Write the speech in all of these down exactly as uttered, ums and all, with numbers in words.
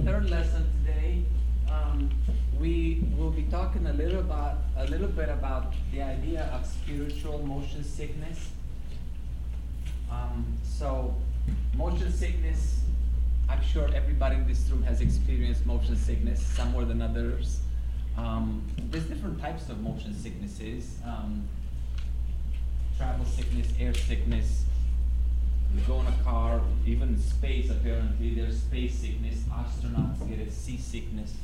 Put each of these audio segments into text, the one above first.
third lesson today. Um, we will be talking a little about a little bit about the idea of spiritual motion sickness. Um, so, motion sickness. I'm sure everybody in this room has experienced motion sickness, some more than others. Um, there's different types of motion sicknesses. Um, travel sickness, air sickness. You go in a car, even in space apparently, there's space sickness. Astronauts get it, seasickness.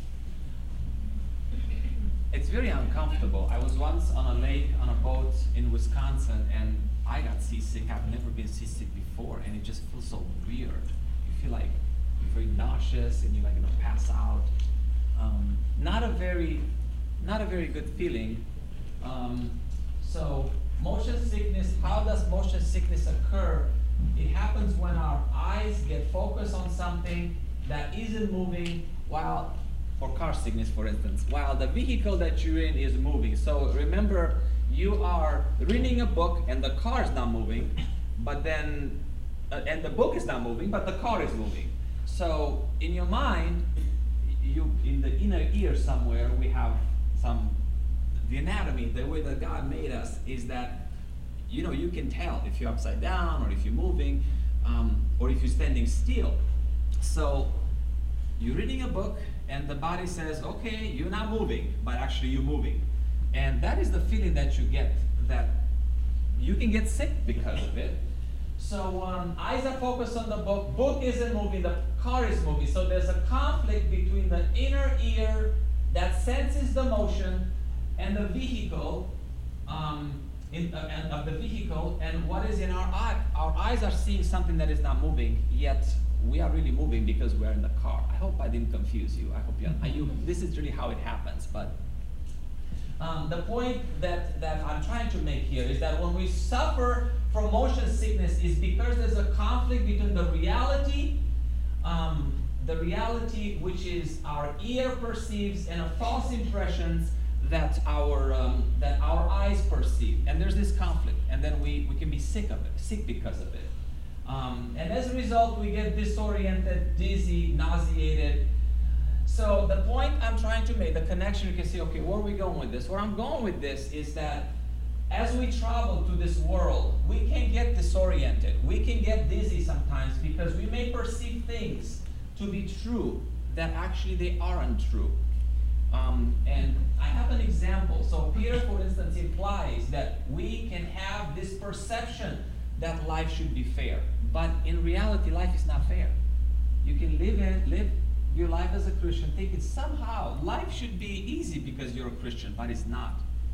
It's very uncomfortable. I was once on a lake on a boat in Wisconsin and I got seasick. I've never been seasick before and it just feels so weird. You feel like you're very nauseous and you're like gonna pass out. Um, not a very, not a very good feeling. Um, so motion sickness, how does motion sickness occur? It happens when our eyes get focused on something that isn't moving while, or car sickness for instance, while the vehicle that you're in is moving. So remember, you are reading a book and the car is not moving, but then, uh, and the book is not moving, but the car is moving. So in your mind, you, in the inner ear somewhere, we have some, the anatomy, the way that God made us is that you know, you can tell if you're upside down or if you're moving um, or if you're standing still. So you're reading a book and the body says, okay, you're not moving, but actually you're moving. And that is the feeling that you get, that you can get sick because of it. So um, eyes are focused on the book, book isn't moving, the car is moving. So there's a conflict between the inner ear that senses the motion and the vehicle, um, In, uh, and of the vehicle, and what is in our eye. Our eyes are seeing something that is not moving, yet we are really moving because we're in the car. I hope I didn't confuse you. I hope you, you this is really how it happens. But um, the point that, that I'm trying to make here is that when we suffer from motion sickness is because there's a conflict between the reality, um, the reality which is our ear perceives and a false impressions that our um, that our eyes perceive, and there's this conflict, and then we, we can be sick of it, sick because of it, um, and as a result we get disoriented, dizzy, nauseated. So the point I'm trying to make, the connection, you can see, okay, where are we going with this? Where I'm going with this is that as we travel to this world, we can get disoriented, we can get dizzy sometimes because we may perceive things to be true that actually they aren't true. Um, and I have an example. So Peter, for instance, implies that we can have this perception that life should be fair. But in reality, life is not fair. You can live in, live your life as a Christian, thinking somehow life should be easy because you're a Christian, but it's not.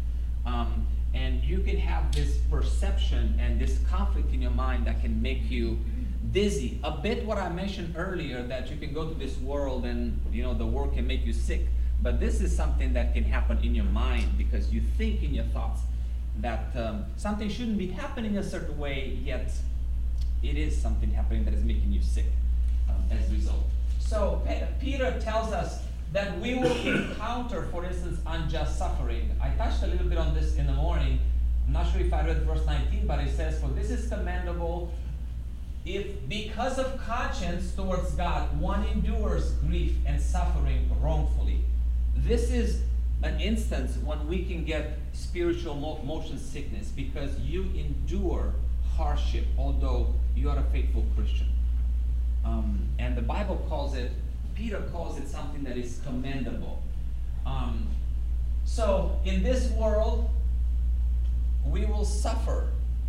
Um, and you can have this perception and this conflict in your mind that can make you dizzy. A bit what I mentioned earlier, that you can go to this world and you know the world can make you sick. But this is something that can happen in your mind because you think in your thoughts that um, something shouldn't be happening a certain way, yet it is something happening that is making you sick um, as a result. So Peter tells us that we will encounter, for instance, unjust suffering. I touched a little bit on this in the morning. I'm not sure if I read verse nineteen, but it says, for this is commendable if because of conscience towards God, one endures grief and suffering wrongfully. This is an instance when we can get spiritual mo- motion sickness because you endure hardship, although you are a faithful Christian. Um, and the Bible calls it, Peter calls it something that is commendable. Um, so in this world, we will suffer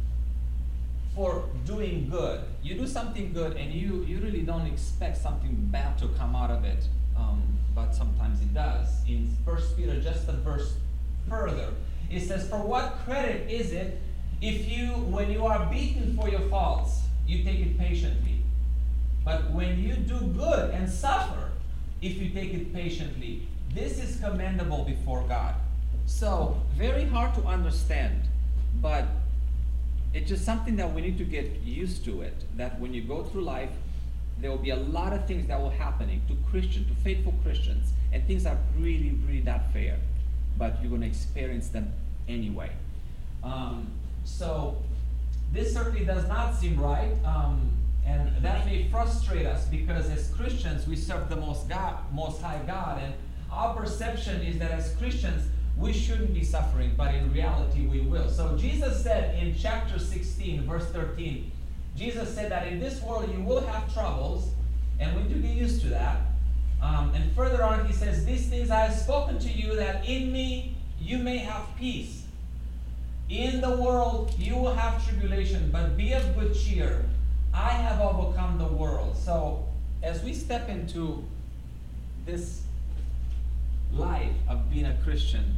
for doing good. You do something good and you, you really don't expect something bad to come out of it. Um, but sometimes it does. In First Peter, just a verse further, it says, for what credit is it if you, when you are beaten for your faults, you take it patiently? But when you do good and suffer, if you take it patiently, this is commendable before God. So, very hard to understand, but it's just something that we need to get used to it, that when you go through life, there will be a lot of things that will happening to Christians, to faithful Christians, and things are really, really not fair, but you're going to experience them anyway. Um, so this certainly does not seem right, um, And that may frustrate us because as Christians, we serve the most God, most high God. And our perception is that as Christians, we shouldn't be suffering, but in reality, we will. So Jesus said in chapter sixteen, verse thirteen, Jesus said that in this world you will have troubles, and we need to get used to that. Um, and further on, he says, these things I have spoken to you, that in me you may have peace. In the world you will have tribulation, but be of good cheer. I have overcome the world. So as we step into this life of being a Christian,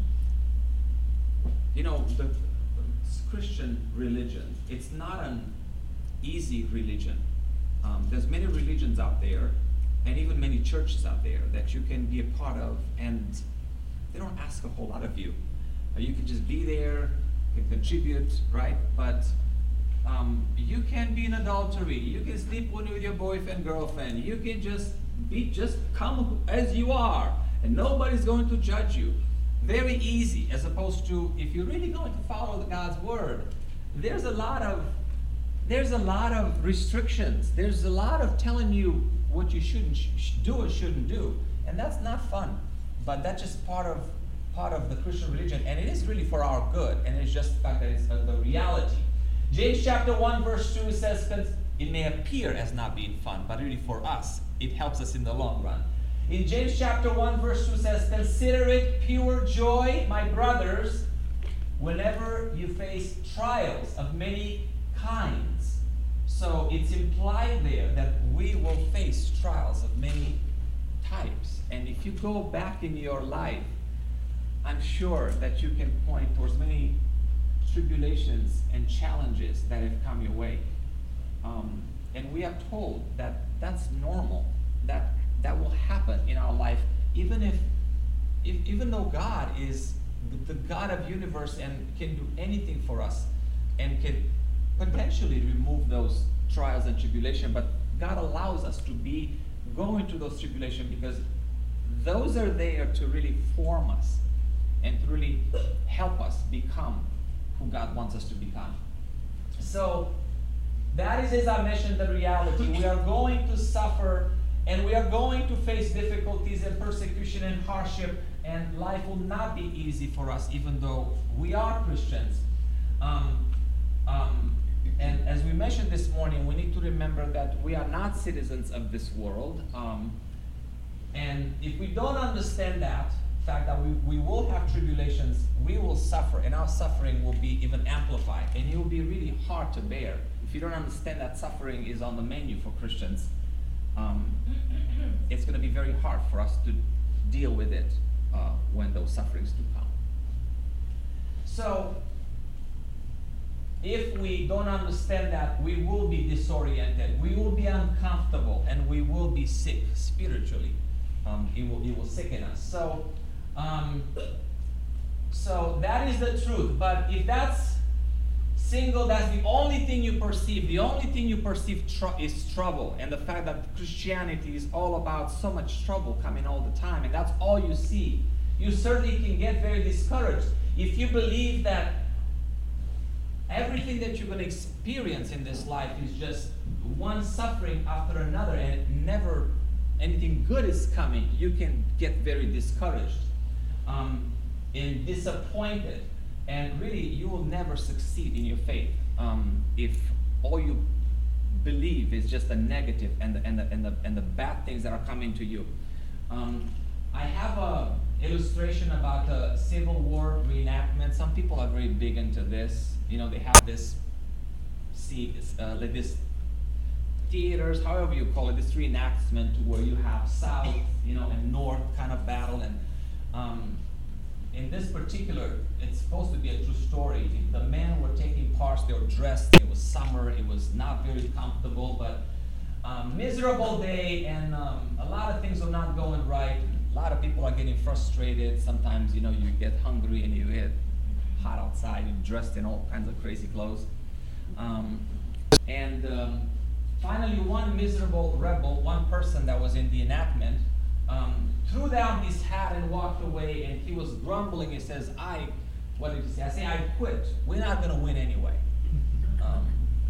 you know, the Christian religion, it's not an easy religion. Um, there's many religions out there, and even many churches out there that you can be a part of, and they don't ask a whole lot of you. Uh, you can just be there, you can contribute, right? But um, you can be in adultery. You can sleep with your boyfriend, girlfriend. You can just be, just come as you are, and nobody's going to judge you. Very easy, as opposed to if you're really going to follow God's word, there's a lot of there's a lot of restrictions. There's a lot of telling you what you shouldn't sh- do or shouldn't do, and that's not fun. But that's just part of part of the Christian religion, and it is really for our good. And it's just the fact that it's uh, the reality. James chapter one verse two says, "It may appear as not being fun, but really for us, it helps us in the long run." In James chapter one verse two says, "Consider it pure joy, my brothers, whenever you face trials of many kinds." So it's implied there that we will face trials of many types. And if you go back in your life, I'm sure that you can point towards many tribulations and challenges that have come your way. Um, and we are told that that's normal, that that will happen in our life, even if, if even though God is the, the God of universe and can do anything for us and can potentially remove those trials and tribulation, but God allows us to be going through those tribulations because those are there to really form us and to really help us become who God wants us to become. So that is, as I mentioned, the reality. We are going to suffer, and we are going to face difficulties and persecution and hardship, and life will not be easy for us, even though we are Christians. Um, um, and as we mentioned this morning, we need to remember that we are not citizens of this world. Um, and if we don't understand that, the fact that we, we will have tribulations, we will suffer, and our suffering will be even amplified, and it will be really hard to bear. If you don't understand that suffering is on the menu for Christians, um, it's going to be very hard for us to deal with it uh, when those sufferings do come. So, if we don't understand that, we will be disoriented, we will be uncomfortable, and we will be sick spiritually. Um, it will it will sicken us. So, um, so that is the truth. But if that's single, that's the only thing you perceive, the only thing you perceive tr- is trouble, and the fact that Christianity is all about so much trouble coming all the time, and that's all you see, you certainly can get very discouraged if you believe that everything that you're going to experience in this life is just one suffering after another, and never anything good is coming. You can get very discouraged um, and disappointed, and really you will never succeed in your faith um, if all you believe is just the negative and the, and the, and the, and the bad things that are coming to you. Um, I have a illustration about the Civil War reenactment. Some people are very big into this. You know, they have this, see, uh, like this theaters, however you call it, this reenactment where you have South, you know, and North kind of battle. And um, in this particular, it's supposed to be a true story. The men were taking parts, they were dressed, it was summer, it was not very comfortable, but um, miserable day, and um, a lot of things are not going right. A lot of people are getting frustrated. Sometimes, you know, you get hungry and you get hot outside, you're dressed in all kinds of crazy clothes. Um, and um, finally, one miserable rebel, one person that was in the enactment, um, threw down his hat and walked away, and he was grumbling. He says, I, what did he say? I say, I quit. We're not going to win anyway. Um,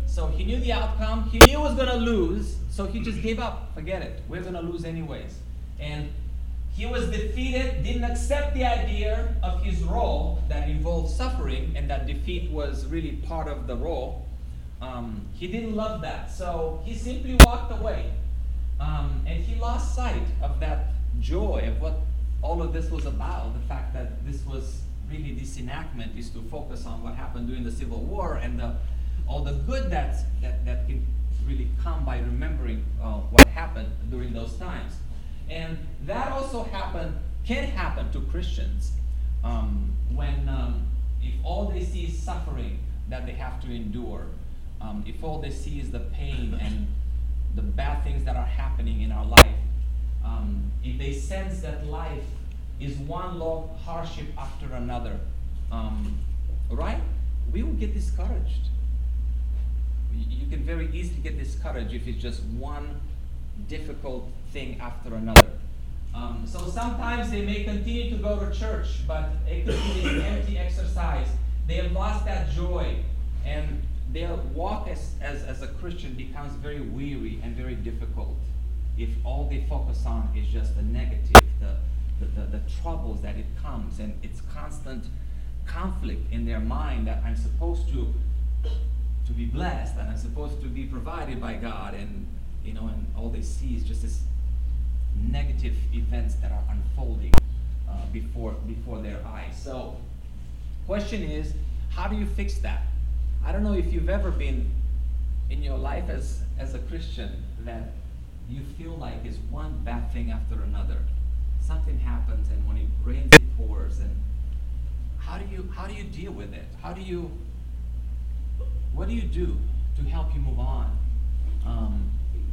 So he knew the outcome. He knew he was going to lose. So he just gave up. Forget it. We're going to lose anyways. And he was defeated, didn't accept the idea of his role that involved suffering, and that defeat was really part of the role. Um, he didn't love that. So he simply walked away. Um, and he lost sight of that joy of what all of this was about. The fact that this was really, this enactment is to focus on what happened during the Civil War and the, all the good that's, that, that can really come by remembering uh, what happened during those times. And that also happen, can happen to Christians um, when um, if all they see is suffering that they have to endure, um, if all they see is the pain and the bad things that are happening in our life, um, if they sense that life is one long hardship after another, um, right? We will get discouraged. You can very easily get discouraged if it's just one difficult thing after another. Um, so sometimes they may continue to go to church, but it could be an empty exercise. They have lost that joy, and their walk as, as, as a Christian becomes very weary and very difficult if all they focus on is just the negative, the, the, the, the troubles that it comes, and it's constant conflict in their mind that I'm supposed to to be blessed and I'm supposed to be provided by God, and you know, and all they see is just this negative events that are unfolding uh, before before their eyes. So, question is, how do you fix that? I don't know if you've ever been in your life as as a Christian that you feel like it's one bad thing after another. Something happens, and when it rains, it pours. And how do you how do you deal with it? How do you what do you do to help you move on? Um,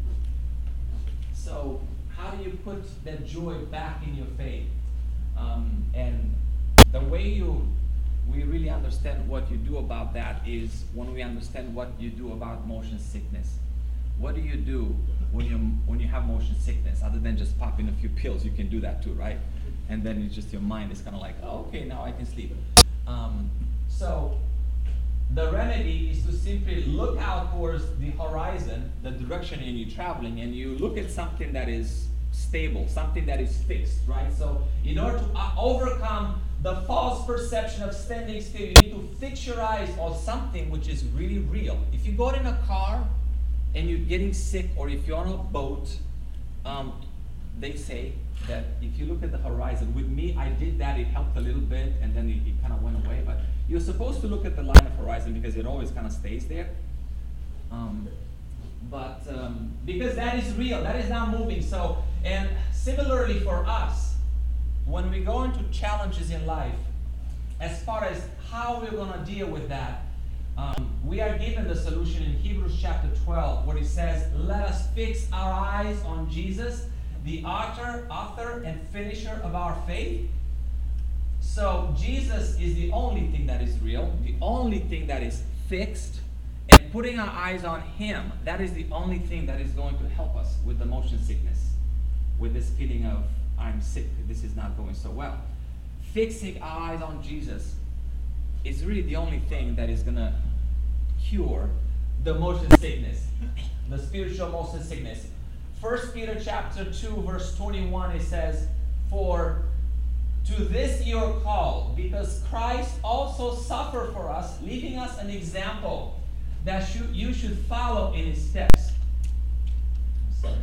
so how do you put that joy back in your faith? Um, and the way you we really understand what you do about that is when we understand what you do about motion sickness. What do you do when you when you have motion sickness, other than just popping a few pills? You can do that too, right? And then it's just your mind is kind of like, oh, okay, now I can sleep. Um, so the remedy is to simply look out towards the horizon, the direction in you traveling, and you look at something that is stable, something that is fixed, right? So in order to uh, overcome the false perception of standing still, you need to fix your eyes on something which is really real. If you go in a car and you're getting sick, or if you're on a boat, um, they say that if you look at the horizon, with me, I did that, it helped a little bit, and then it, it kind of went away, but you're supposed to look at the line of horizon because it always kind of stays there. Um, but um, because that is real, that is not moving. So, and similarly for us, when we go into challenges in life, as far as how we're going to deal with that, um, we are given the solution in Hebrews chapter twelve, where it says, let us fix our eyes on Jesus, the author, author and finisher of our faith. So Jesus is the only thing that is real, the only thing that is fixed, and putting our eyes on Him, that is the only thing that is going to help us with the motion sickness, with this feeling of, I'm sick, this is not going so well. Fixing our eyes on Jesus is really the only thing that is going to cure the motion sickness, the spiritual motion sickness. First Peter chapter two, verse twenty-one, it says, for to this you are called, because Christ also suffered for us, leaving us an example that should, you should follow in His steps. I'm sorry.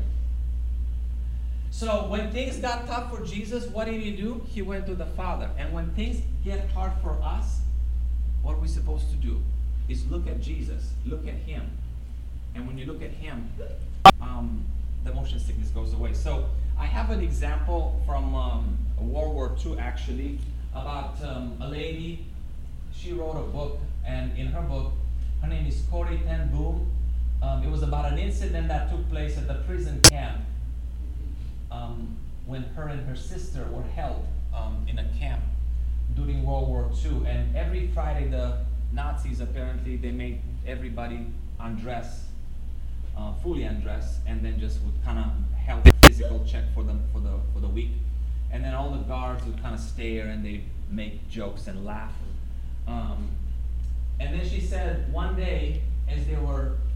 So when things got tough for Jesus, what did He do? He went to the Father. And when things get hard for us, what are we supposed to do? Is look at Jesus, look at Him. And when you look at Him, um, the motion sickness goes away. So I have an example from um, World War Two, actually, about um, a lady. She wrote a book, and in her book, her name is Corrie ten Boom. Um, it was about an incident that took place at the prison camp um, when her and her sister were held um, in a camp during World War Two. And every Friday, the Nazis, apparently, they made everybody undress, uh, fully undress, and then just would kind of have a physical check for them for the for the week. And then all the guards would kind of stare and they make jokes and laugh. Um, and then she said one day, as they were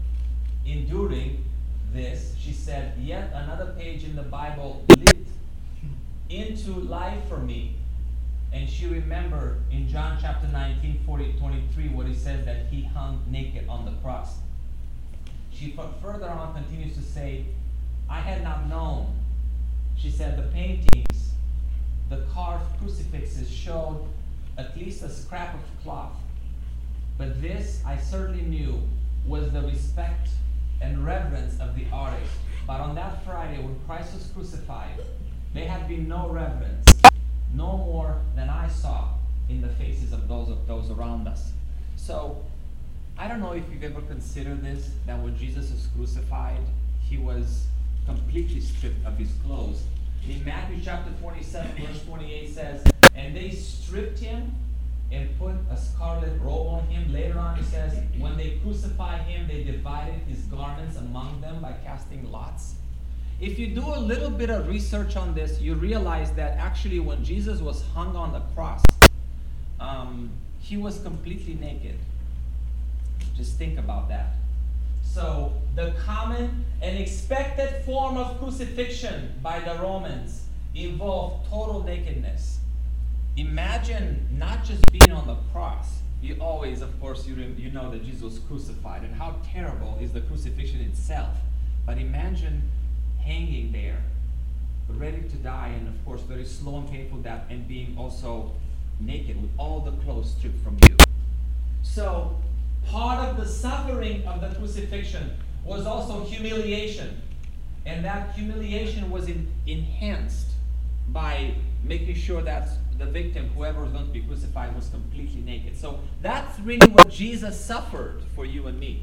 enduring this, she said, yet another page in the Bible lit into life for me. And she remembered in John chapter nineteen, forty, twenty-three, what it says that he hung naked on the cross. She further on continues to say, I had not known. She said the paintings, the carved crucifixes showed at least a scrap of cloth. But this, I certainly knew, was the respect and reverence of the artist. But on that Friday, when Christ was crucified, there had been no reverence, no more than I saw in the faces of those of those around us. So, I don't know if you've ever considered this, that when Jesus was crucified, he was completely stripped of his clothes. In Matthew chapter twenty-seven, verse twenty-eight says, and they stripped him and put a scarlet robe on him. Later on it says, when they crucified him, they divided his garments among them by casting lots. If you do a little bit of research on this, you realize that actually when Jesus was hung on the cross, um, he was completely naked. Just think about that. So the common and expected form of crucifixion by the Romans involved total nakedness. Imagine not just being on the cross. You always, of course, you, you know that Jesus was crucified, and how terrible is the crucifixion itself. But imagine hanging there, ready to die, and of course very slow and painful death, and being also naked with all the clothes stripped from you. So part of the suffering of the crucifixion was also humiliation, and that humiliation was in, enhanced by making sure that the victim, whoever was going to be crucified, was completely naked. So that's really what Jesus suffered for you and me.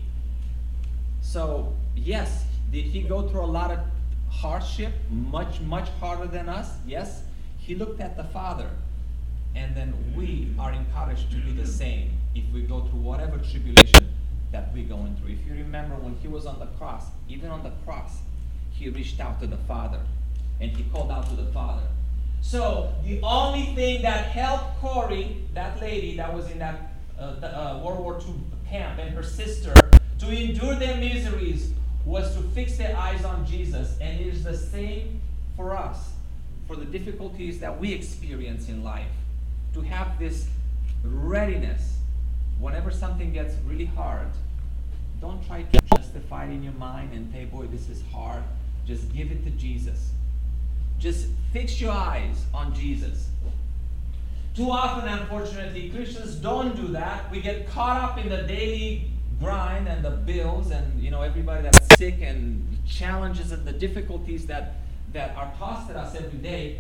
So yes, did he go through a lot of hardship, much, much harder than us? Yes. He looked at the Father, and then we are encouraged to do the same if we go through whatever tribulation that we're going through. If you remember when he was on the cross, even on the cross, he reached out to the Father, and he called out to the Father. So the only thing that helped Corrie, that lady that was in that uh, the, uh, World War Two camp, and her sister, to endure their miseries was to fix their eyes on Jesus. And it is the same for us, for the difficulties that we experience in life, to have this readiness. Whenever something gets really hard, don't try to justify it in your mind and say, boy, this is hard. Just give it to Jesus. Just fix your eyes on Jesus. Too often, unfortunately, Christians don't do that. We get caught up in the daily grind and the bills, and you know, everybody that's sick, and the challenges and the difficulties that, that are tossed at us every day.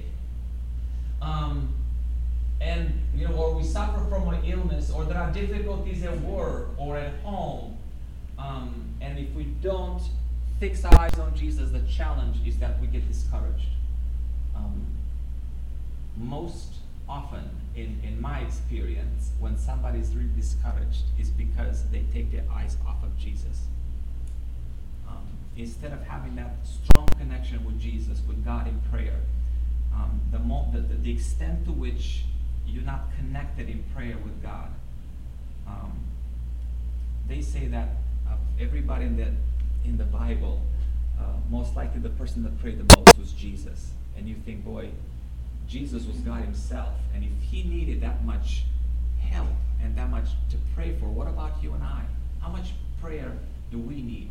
Um, and you know, or we suffer from an illness, or there are difficulties at work or at home. Um, and if we don't fix our eyes on Jesus, the challenge is that we get discouraged. Um, most often, in, in my experience, when somebody's really discouraged, is because they take their eyes off of Jesus. Um, instead of having that strong connection with Jesus, with God in prayer, um, the, mo- the, the, the extent to which you're not connected in prayer with God, um, they say that of everybody in the, in the Bible, uh, most likely the person that prayed the most was Jesus. And you think, boy, Jesus was God himself, and if he needed that much help and that much to pray for, what about you and I? How much prayer do we need?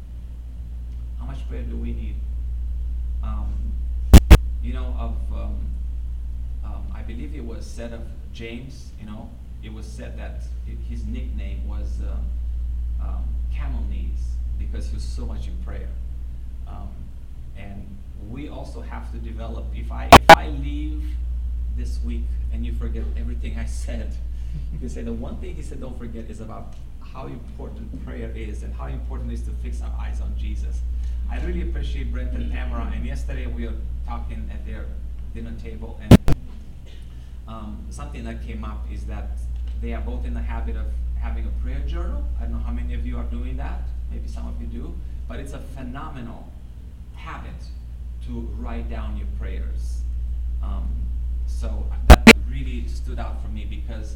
How much prayer do we need? Um, you know, of um, um, I believe it was said of James, you know, it was said that his nickname was uh, um, Camel Knees, because he was so much in prayer. Um, and we also have to develop, if I if I leave this week and you forget everything I said, you can say the one thing he said don't forget is about how important prayer is and how important it is to fix our eyes on Jesus. I really appreciate Brent and Tamara, and yesterday we were talking at their dinner table, and um, something that came up is that they are both in the habit of having a prayer journal. I don't know how many of you are doing that, maybe some of you do, but it's a phenomenal habit to write down your prayers. Um, so that really stood out for me, because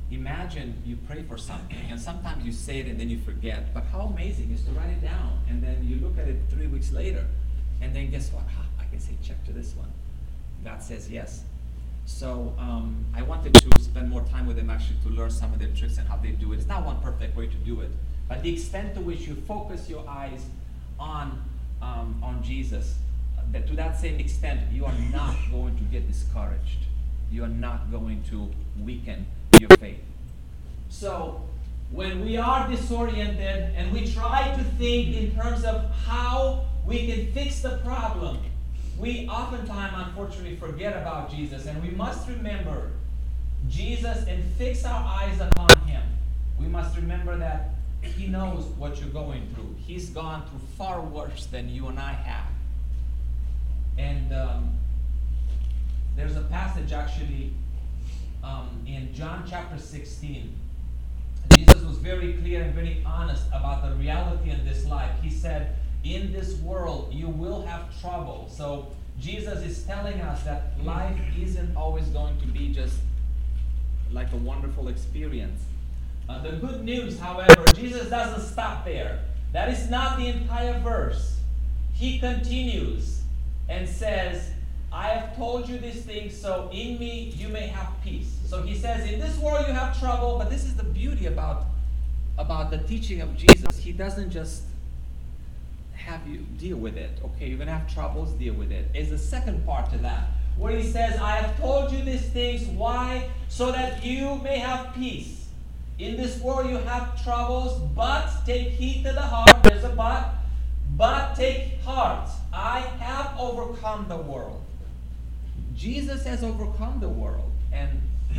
imagine you pray for something, and sometimes you say it and then you forget. But how amazing is to write it down, and then you look at it three weeks later, and then guess what? Ah, I can say check to this one. God says yes. So um, I wanted to spend more time with them actually to learn some of their tricks and how they do it. It's not one perfect way to do it, but the extent to which you focus your eyes on um, on Jesus, that to that same extent, you are not going to get discouraged. You are not going to weaken your faith. So when we are disoriented and we try to think in terms of how we can fix the problem, we oftentimes, unfortunately, forget about Jesus. And we must remember Jesus and fix our eyes upon Him. We must remember that He knows what you're going through. He's gone through far worse than you and I have. And um, there's a passage actually um, in John chapter sixteen. Jesus was very clear and very honest about the reality in this life. He said, in this world you will have trouble. So Jesus is telling us that life isn't always going to be just like a wonderful experience. Uh, the good news, however, Jesus doesn't stop there. That is not the entire verse. He continues and says, I have told you these things so in me you may have peace. So he says, in this world you have trouble, but this is the beauty about, about the teaching of Jesus. He doesn't just have you deal with it. Okay, you're going to have troubles, deal with it. Is the second part to that, where he says, I have told you these things. Why? So that you may have peace. In this world you have troubles, but take heed to the heart. There's a but. But take heart. I have overcome the world. Jesus has overcome the world. And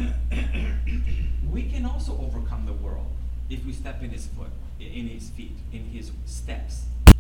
we can also overcome the world if we step in his foot, in his feet, in his steps.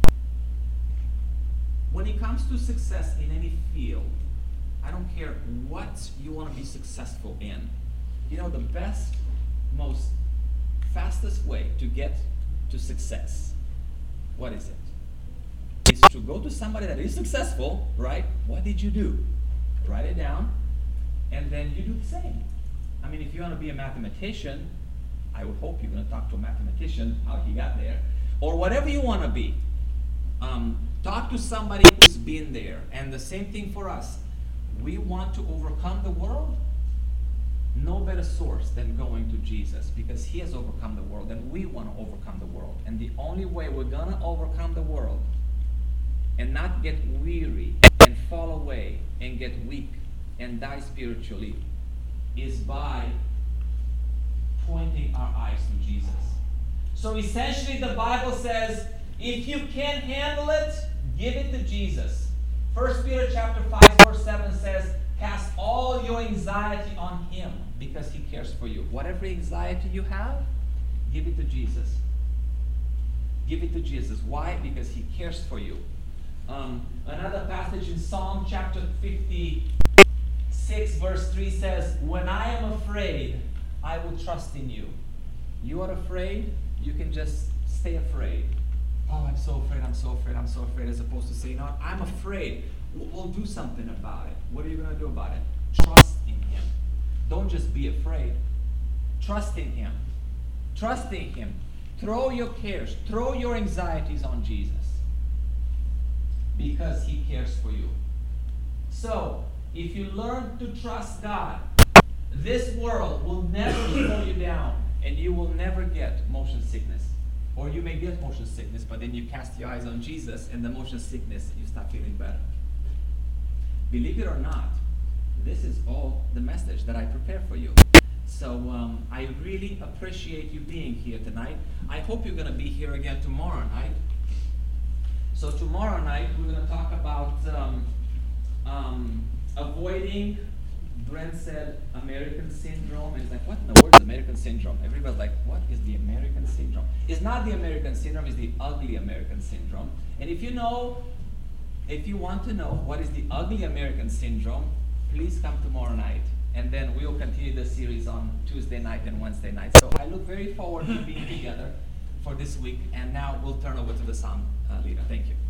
When it comes to success in any field, I don't care what you want to be successful in. You know, the best, most fastest way to get to success, what is it? Is to go to somebody that is successful, right? What did you do? Write it down, and then you do the same. I mean, if you want to be a mathematician, I would hope you're going to talk to a mathematician, how he got there. Or whatever you want to be. Um, talk to somebody who's been there. And the same thing for us. We want to overcome the world. No better source than going to Jesus, because he has overcome the world, and we want to overcome the world. And the only way we're going to overcome the world and not get weary and fall away and get weak and die spiritually is by pointing our eyes to Jesus. So essentially the Bible says, if you can't handle it, give it to Jesus. First Peter chapter five verse seven says, cast all your anxiety on him because he cares for you. Whatever anxiety you have, give it to Jesus. Give it to Jesus. Why? Because he cares for you. Um, another passage in Psalm chapter fifty-six verse three says, when I am afraid, I will trust in you. You are afraid, you can just stay afraid. Oh, I'm so afraid, I'm so afraid, I'm so afraid, as opposed to saying, no, I'm afraid. We'll, we'll do something about it. What are you going to do about it? Trust in him. Don't just be afraid. Trust in him. Trust in him. Throw your cares, throw your anxieties on Jesus, because he cares for you. So, if you learn to trust God, this world will never slow you down, and you will never get motion sickness. Or you may get motion sickness, but then you cast your eyes on Jesus, and the motion sickness, you start feeling better. Believe it or not, this is all the message that I prepare for you. So um, I really appreciate you being here tonight. I hope you're going to be here again tomorrow night. So tomorrow night, we're going to talk about um, um, avoiding, Brent said, American syndrome. And it's like, what in the world is American syndrome? Everybody's like, what is the American syndrome? It's not the American syndrome, it's the ugly American syndrome. And if you know, if you want to know what is the ugly American syndrome, please come tomorrow night. And then we'll continue the series on Tuesday night and Wednesday night. So I look very forward to being together for this week. And now we'll turn over to the sound uh, leader. Thank you.